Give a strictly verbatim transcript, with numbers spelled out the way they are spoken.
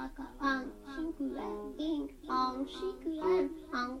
赤パンシンクレンディンクオンシクレンアン